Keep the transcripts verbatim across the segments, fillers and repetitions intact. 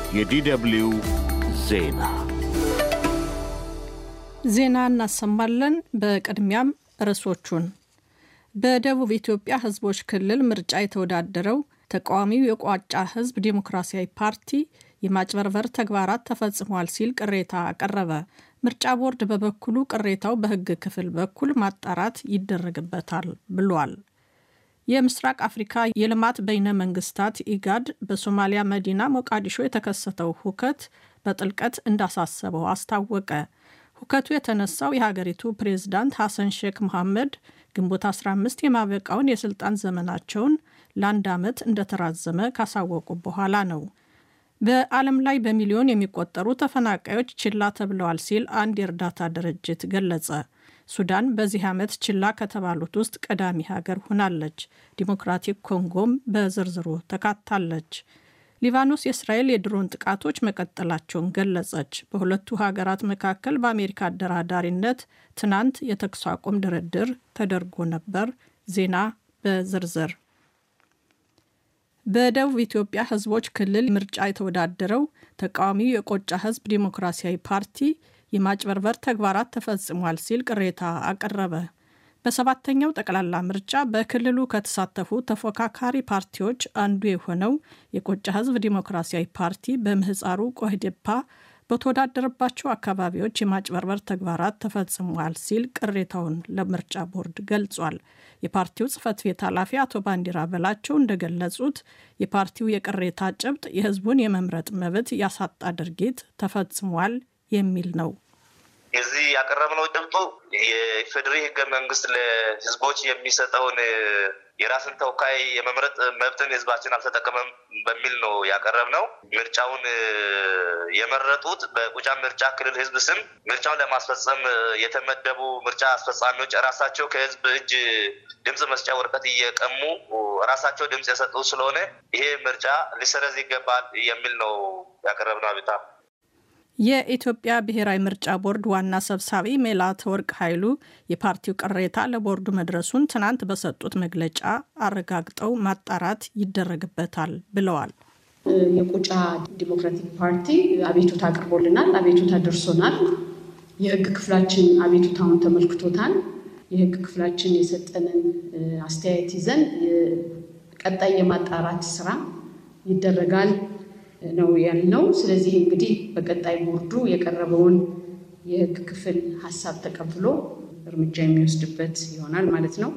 የዲደብልዩ ዜና ዜና እናሰማለን። በቅድሚያም ርዕሶቹን። በደቡብ ኢትዮጵያ ህዝቦች ክልል ምርጫ የተወዳደረው ተቃዋሚው የቋጫ ህዝብ ዲሞክራሲያዊ ፓርቲ የማጭበርበር ተግባራት ተፈጽሟል ሲል ቅሬታ አቀረበ። ምርጫ ቦርድ በበኩሉ ቅሬታው በህግ ክፍል በኩል ማጣራት ይደረግበታል ብሏል። የምስራቅ አፍሪካ የልማት በይነ መንግስታት ኢጋድ በሶማሊያ መዲና ሞቃዲሾ የተከሰተው ሁከት በጥልቀት እንዳሳሰበው አስታወቀ። ሁከቱ የተነሳው የሀገሪቱ ፕሬዝዳንት ሐሰን ሼክ መሐመድ ግንቦት አስራ አምስት የማበቃውን የስልጣን ዘመናቸውን ለአንድ ዓመት እንደተራዘመ ካሳወቁ በኋላ ነው። በዓለም ላይ በሚሊዮን የሚቆጠሩ ተፈናቃዮች ችላ ተብለዋል ሲል አንድ የእርዳታ ድርጅት ገለጸ። ሱዳን በዚህ ዓመት ችላ ከተባሉት ውስጥ ቀዳሚ ሀገር ሆናለች። ዲሞክራቲክ ኮንጎም በዝርዝሩ ተካታለች። ሊባኖስ የእስራኤል የድሮን ጥቃቶች መቀጠላቸውን ገለጸች። በሁለቱ ሀገራት መካከል በአሜሪካ አደራዳሪነት ትናንት የተኩስ አቁም ድርድር ተደርጎ ነበር። ዜና በዝርዝር። በደቡብ ኢትዮጵያ ህዝቦች ክልል ምርጫ የተወዳደረው ተቃዋሚው የቆጫ ህዝብ ዲሞክራሲያዊ ፓርቲ የማጭበርበር ተግባራት ተፈጽሟል ሲል ቅሬታ አቀረበ። በሰባተኛው ጠቅላላ ምርጫ በክልሉ ከተሳተፉ ተፎካካሪ ፓርቲዎች አንዱ የሆነው የቆጫ ህዝብ ዲሞክራሲያዊ ፓርቲ በምህፃሩ ቆህዴፓ በተወዳደረባቸው አካባቢዎች የማጭበርበር ተግባራት ተፈጽሟል ሲል ቅሬታውን ለምርጫ ቦርድ ገልጿል። የፓርቲው ጽህፈት ቤት ኃላፊ አቶ ባንዲራ በላቸው እንደገለጹት የፓርቲው የቅሬታ ጭብጥ የህዝቡን የመምረጥ መብት ያሳጣ ድርጊት ተፈጽሟል የሚል ነው። እዚህ ያቀረብነው ጭብጡ የፌዴራል ህገ መንግስት ለህዝቦች የሚሰጠውን የራስን ተወካይ የመምረጥ መብትን ህዝባችን አልተጠቀመም በሚል ነው ያቀረብነው። ምርጫውን የመረጡት በቁጫ ምርጫ ክልል ህዝብ ስም ምርጫውን ለማስፈጸም የተመደቡ ምርጫ አስፈጻሚዎች ራሳቸው ከህዝብ እጅ ድምጽ መስጫ ወረቀት እየቀሙ ራሳቸው ድምጽ የሰጡ ስለሆነ ይሄ ምርጫ ሊሰረዝ ይገባል የሚል ነው ያቀረብነው አቤቱታ። የኢትዮጵያ ብሔራዊ ምርጫ ቦርድ ዋና ሰብሳቢ ሜላትወርቅ ኃይሉ የፓርቲው ቅሬታ ለቦርዱ መድረሱን ትናንት በሰጡት መግለጫ አረጋግጠው ማጣራት ይደረግበታል ብለዋል። የቆጫ ዲሞክራቲክ ፓርቲ አቤቱታ አቅርቦልናል። አቤቱታ ደርሶናል። የህግ ክፍላችን አቤቱታውን ተመልክቶታል። የህግ ክፍላችን የሰጠንን አስተያየት ይዘን ቀጣይ የማጣራት ስራ ይደረጋል ነው ያልነው። ስለዚህ እንግዲህ በቀጣይ ቦርዱ የቀረበውን የህግ ክፍል ሐሳብ ተቀብሎ እርምጃ የሚወስድበት ይሆናል ማለት ነው።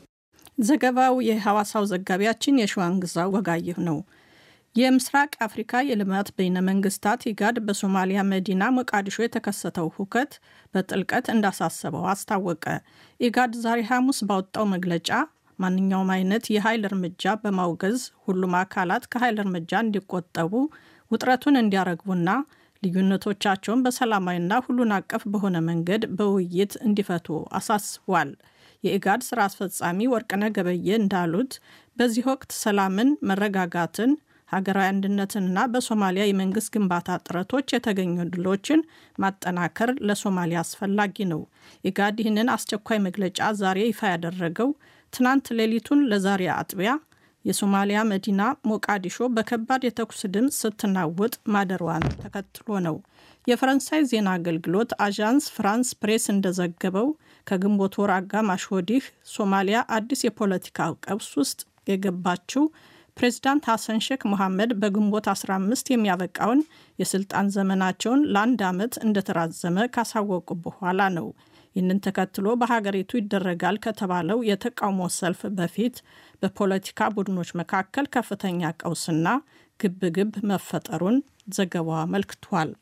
ዘገባው የሐዋሳው ዘጋቢያችን የሸዋንግዛው ወጋየሁ ነው። የምስራቅ አፍሪካ የልማት በይነ መንግስታት ኢጋድ በሶማሊያ መዲና ሞቃዲሾ የተከሰተው ሁከት በጥልቀት እንዳሳሰበው አስታወቀ። ኢጋድ ዛሬ ሐሙስ ባወጣው መግለጫ ማንኛውም አይነት የኃይል እርምጃ በማውገዝ ሁሉም አካላት ከኃይል እርምጃ እንዲቆጠቡ ውጥረቱን እንዲያረግቡና ልዩነቶቻቸውን በሰላማዊና ሁሉን አቀፍ በሆነ መንገድ በውይይት እንዲፈቱ አሳስቧል። የኢጋድ ስራ አስፈጻሚ ወርቅነህ ገበየ እንዳሉት በዚህ ወቅት ሰላምን፣ መረጋጋትን፣ ሀገራዊ አንድነትንና በሶማሊያ የመንግስት ግንባታ ጥረቶች የተገኙ ድሎችን ማጠናከር ለሶማሊያ አስፈላጊ ነው። ኢጋድ ይህንን አስቸኳይ መግለጫ ዛሬ ይፋ ያደረገው ትናንት ሌሊቱን ለዛሬ አጥቢያ የሶማሊያ መዲና ሞቃዲሾ በከባድ የተኩስ ድምፅ ስትናወጥ ማደሯን ተከትሎ ነው። የፈረንሳይ ዜና አገልግሎት አዣንስ ፍራንስ ፕሬስ እንደዘገበው ከግንቦት ወር አጋማሽ ወዲህ ሶማሊያ አዲስ የፖለቲካ ቀውስ ውስጥ የገባችው ፕሬዝዳንት ሐሰን ሼክ መሐመድ በግንቦት አስራ አምስት የሚያበቃውን የስልጣን ዘመናቸውን ለአንድ ዓመት እንደተራዘመ ካሳወቁ በኋላ ነው። ይህንን ተከትሎ በሀገሪቱ ይደረጋል ከተባለው የተቃውሞ ሰልፍ በፊት በፖለቲካ ቡድኖች መካከል ከፍተኛ ቀውስና ግብግብ መፈጠሩን ዘገባው አመልክቷል።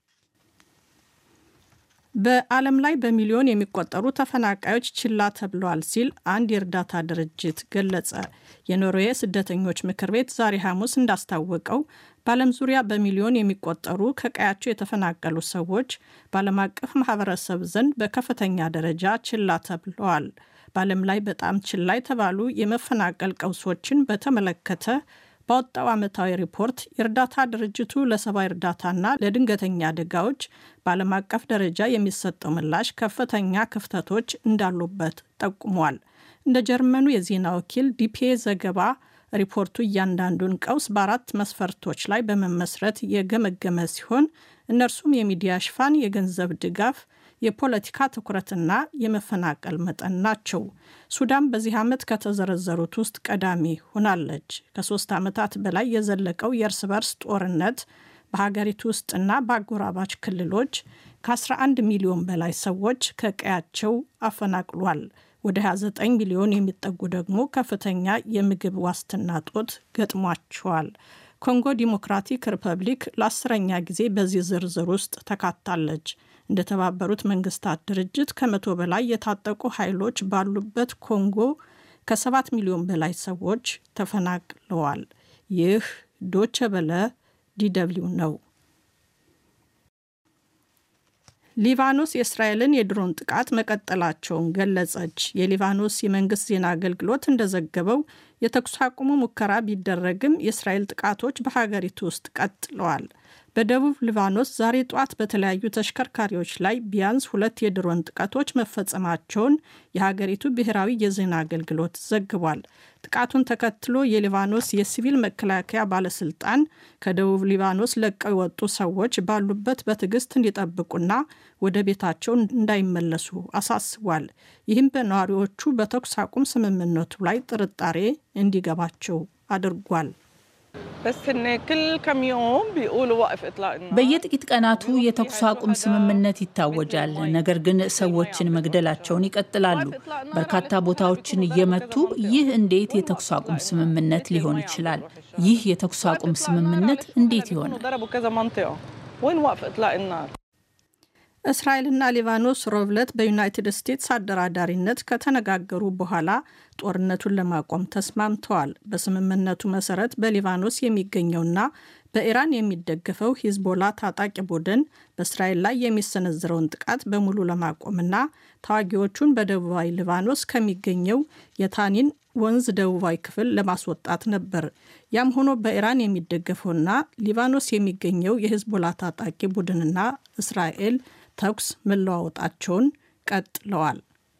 በዓለም ላይ በሚሊዮን የሚቆጠሩ ተፈናቃዮች ችላ ተብለዋል ሲል አንድ የእርዳታ ድርጅት ገለጸ። የኖርዌይ ስደተኞች ምክር ቤት ዛሬ ሐሙስ እንዳስታወቀው በዓለም ዙሪያ በሚሊዮን የሚቆጠሩ ከቀያቸው የተፈናቀሉ ሰዎች በዓለም አቀፍ ማህበረሰብ ዘንድ በከፍተኛ ደረጃ ችላ ተብለዋል። በዓለም ላይ በጣም ችላ የተባሉ የመፈናቀል ቀውሶችን በተመለከተ ባወጣው ዓመታዊ ሪፖርት የእርዳታ ድርጅቱ ለሰብአዊ እርዳታና ለድንገተኛ አደጋዎች በዓለም አቀፍ ደረጃ የሚሰጠው ምላሽ ከፍተኛ ክፍተቶች እንዳሉበት ጠቁሟል። እንደ ጀርመኑ የዜና ወኪል ዲፒኤ ዘገባ ሪፖርቱ እያንዳንዱን ቀውስ በአራት መስፈርቶች ላይ በመመስረት የገመገመ ሲሆን እነርሱም የሚዲያ ሽፋን፣ የገንዘብ ድጋፍ፣ የፖለቲካ ትኩረትና የመፈናቀል መጠን ናቸው። ሱዳን በዚህ ዓመት ከተዘረዘሩት ውስጥ ቀዳሚ ሆናለች። ከሶስት ዓመታት በላይ የዘለቀው የእርስ በርስ ጦርነት በሀገሪቱ ውስጥና በአጎራባች ክልሎች ከ11 ሚሊዮን በላይ ሰዎች ከቀያቸው አፈናቅሏል። ወደ ሃያ ዘጠኝ ሚሊዮን የሚጠጉ ደግሞ ከፍተኛ የምግብ ዋስትና ጦት ገጥሟቸዋል። ኮንጎ ዲሞክራቲክ ሪፐብሊክ ለአስረኛ ጊዜ በዚህ ዝርዝር ውስጥ ተካታለች። እንደተባበሩት መንግስታት ድርጅት ከመቶ በላይ የታጠቁ ኃይሎች ባሉበት ኮንጎ ከሰባት ሚሊዮን በላይ ሰዎች ተፈናቅለዋል። ይህ ዶቼ ቬለ ዲደብሊው ነው። ሊባኖስ የእስራኤልን የድሮን ጥቃት መቀጠላቸውን ገለጸች። የሊባኖስ የመንግስት ዜና አገልግሎት እንደዘገበው የተኩስ አቁሙ ሙከራ ቢደረግም የእስራኤል ጥቃቶች በሀገሪቱ ውስጥ ቀጥለዋል። በደቡብ ሊባኖስ ዛሬ ጧት በተለያዩ ተሽከርካሪዎች ላይ ቢያንስ ሁለት የድሮን ጥቃቶች መፈጸማቸውን የሀገሪቱ ብሔራዊ የዜና አገልግሎት ዘግቧል። ጥቃቱን ተከትሎ የሊባኖስ የሲቪል መከላከያ ባለስልጣን ከደቡብ ሊባኖስ ለቀው የወጡ ሰዎች ባሉበት በትዕግስት እንዲጠብቁና ወደ ቤታቸው እንዳይመለሱ አሳስቧል። ይህም በነዋሪዎቹ በተኩስ አቁም ስምምነቱ ላይ ጥርጣሬ እንዲገባቸው አድርጓል። በየጥቂት ቀናቱ የተኩስ አቁም ስምምነት ይታወጃል። ነገር ግን ሰዎችን መግደላቸውን ይቀጥላሉ። በርካታ ቦታዎችን እየመቱ ይህ እንዴት የተኩስ አቁም ስምምነት ሊሆን ይችላል? ይህ የተኩስ አቁም ስምምነት እንዴት ይሆናል? እስራኤልና ሊባኖስ ሮብለት በዩናይትድ ስቴትስ አደራዳሪነት ከተነጋገሩ በኋላ ጦርነቱን ለማቆም ተስማምተዋል። በስምምነቱ መሰረት በሊባኖስ የሚገኘውና በኢራን የሚደገፈው ሂዝቦላ ታጣቂ ቡድን በእስራኤል ላይ የሚሰነዝረውን ጥቃት በሙሉ ለማቆምና ተዋጊዎቹን በደቡባዊ ሊባኖስ ከሚገኘው የታኒን ወንዝ ደቡባዊ ክፍል ለማስወጣት ነበር። ያም ሆኖ በኢራን የሚደገፈውና ሊባኖስ የሚገኘው የሂዝቦላ ታጣቂ ቡድንና እስራኤል ተኩስ መለዋወጣቸውን ቀጥለዋል።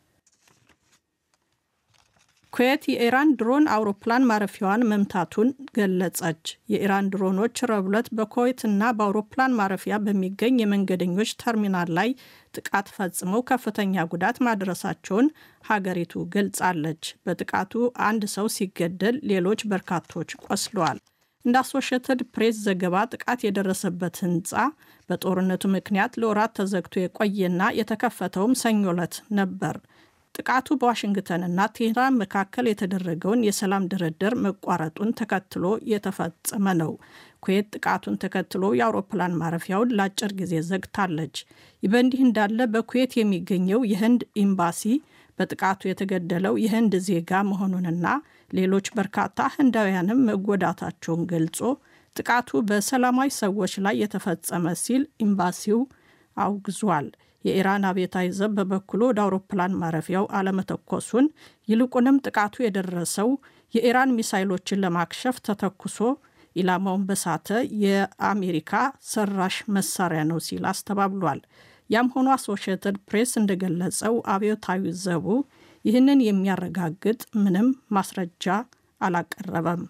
ኩዌት የኢራን ድሮን አውሮፕላን ማረፊያዋን መምታቱን ገለጸች። የኢራን ድሮኖች ረቡዕ በኩዌትና በአውሮፕላን ማረፊያ በሚገኝ የመንገደኞች ተርሚናል ላይ ጥቃት ፈጽመው ከፍተኛ ጉዳት ማድረሳቸውን ሀገሪቱ ገልጻለች። በጥቃቱ አንድ ሰው ሲገደል ሌሎች በርካቶች ቆስለዋል። እንደ አሶሺየትድ ፕሬስ ዘገባ ጥቃት የደረሰበት ህንፃ በጦርነቱ ምክንያት ለወራት ተዘግቶ የቆየና የተከፈተውም ሰኞ ዕለት ነበር። ጥቃቱ በዋሽንግተንና ቴህራን መካከል የተደረገውን የሰላም ድርድር መቋረጡን ተከትሎ የተፈጸመ ነው። ኩዌት ጥቃቱን ተከትሎ የአውሮፕላን ማረፊያውን ለአጭር ጊዜ ዘግታለች። ይህ በእንዲህ እንዳለ በኩዌት የሚገኘው የህንድ ኤምባሲ በጥቃቱ የተገደለው የህንድ ዜጋ መሆኑንና ሌሎች በርካታ ህንዳውያንም መጎዳታቸውን ገልጾ ጥቃቱ በሰላማዊ ሰዎች ላይ የተፈጸመ ሲል ኤምባሲው አውግዟል። የኢራን አብዮታዊ ዘብ በበኩሉ ወደ አውሮፕላን ማረፊያው አለመተኮሱን ይልቁንም ጥቃቱ የደረሰው የኢራን ሚሳይሎችን ለማክሸፍ ተተኩሶ ኢላማውን በሳተ የአሜሪካ ሰራሽ መሳሪያ ነው ሲል አስተባብሏል። ያም ሆኖ አሶሺየትድ ፕሬስ እንደገለጸው አብዮታዊ ዘቡ ይህንን የሚያረጋግጥ ምንም ማስረጃ አላቀረበም።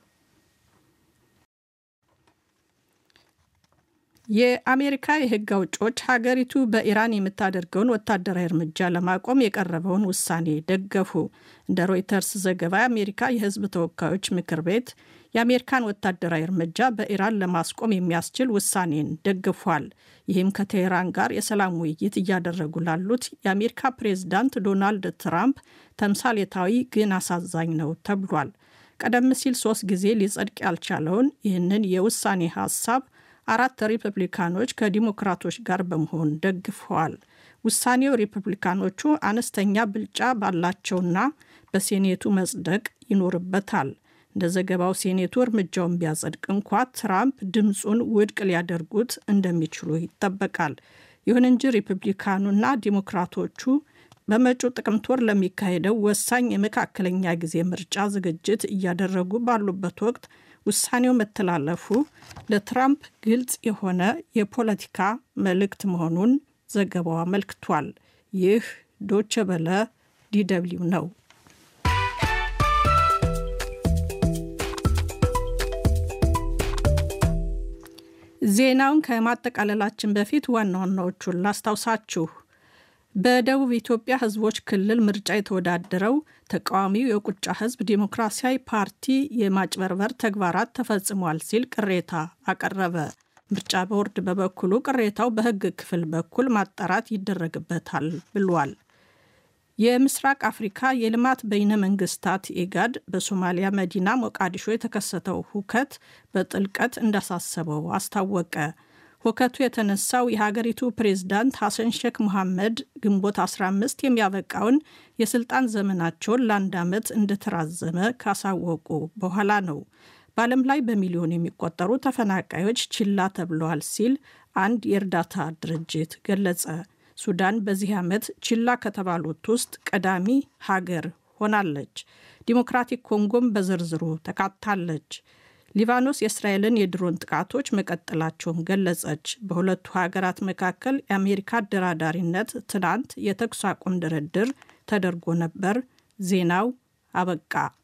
የአሜሪካ የህግ አውጪዎች ሀገሪቱ በኢራን የምታደርገውን ወታደራዊ እርምጃ ለማቆም የቀረበውን ውሳኔ ደገፉ። እንደ ሮይተርስ ዘገባ የአሜሪካ የህዝብ ተወካዮች ምክር ቤት የአሜሪካን ወታደራዊ እርምጃ በኢራን ለማስቆም የሚያስችል ውሳኔን ደግፏል። ይህም ከቴህራን ጋር የሰላም ውይይት እያደረጉ ላሉት የአሜሪካ ፕሬዝዳንት ዶናልድ ትራምፕ ተምሳሌታዊ ግን አሳዛኝ ነው ተብሏል። ቀደም ሲል ሶስት ጊዜ ሊጸድቅ ያልቻለውን ይህንን የውሳኔ ሀሳብ አራት ሪፐብሊካኖች ከዲሞክራቶች ጋር በመሆን ደግፈዋል። ውሳኔው ሪፐብሊካኖቹ አነስተኛ ብልጫ ባላቸውና በሴኔቱ መጽደቅ ይኖርበታል። እንደ ዘገባው ሴኔቱ እርምጃውን ቢያጸድቅ እንኳ ትራምፕ ድምፁን ውድቅ ሊያደርጉት እንደሚችሉ ይጠበቃል። ይሁን እንጂ ሪፐብሊካኑና ዲሞክራቶቹ በመጪው ጥቅምት ወር ለሚካሄደው ወሳኝ የመካከለኛ ጊዜ ምርጫ ዝግጅት እያደረጉ ባሉበት ወቅት ውሳኔው መተላለፉ ለትራምፕ ግልጽ የሆነ የፖለቲካ መልእክት መሆኑን ዘገባው አመልክቷል። ይህ ዶቼ ቬለ ዲደብሊው ነው። ዜናውን ከማጠቃለላችን በፊት ዋና ዋናዎቹን ላስታውሳችሁ። በደቡብ ኢትዮጵያ ህዝቦች ክልል ምርጫ የተወዳደረው ተቃዋሚው የቁጫ ህዝብ ዲሞክራሲያዊ ፓርቲ የማጭበርበር ተግባራት ተፈጽሟል ሲል ቅሬታ አቀረበ። ምርጫ ቦርድ በበኩሉ ቅሬታው በህግ ክፍል በኩል ማጣራት ይደረግበታል ብሏል። የምስራቅ አፍሪካ የልማት በይነ መንግስታት ኢጋድ በሶማሊያ መዲና ሞቃዲሾ የተከሰተው ሁከት በጥልቀት እንዳሳሰበው አስታወቀ። ሁከቱ የተነሳው የሀገሪቱ ፕሬዝዳንት ሐሰን ሼክ መሐመድ ግንቦት አስራ አምስት የሚያበቃውን የስልጣን ዘመናቸውን ለአንድ ዓመት እንደተራዘመ ካሳወቁ በኋላ ነው። በዓለም ላይ በሚሊዮን የሚቆጠሩ ተፈናቃዮች ችላ ተብለዋል ሲል አንድ የእርዳታ ድርጅት ገለጸ። ሱዳን በዚህ ዓመት ችላ ከተባሉት ውስጥ ቀዳሚ ሀገር ሆናለች። ዲሞክራቲክ ኮንጎም በዝርዝሩ ተካታለች። ሊባኖስ የእስራኤልን የድሮን ጥቃቶች መቀጠላቸውን ገለጸች። በሁለቱ ሀገራት መካከል የአሜሪካ አደራዳሪነት ትናንት የተኩስ አቁም ድርድር ተደርጎ ነበር። ዜናው አበቃ።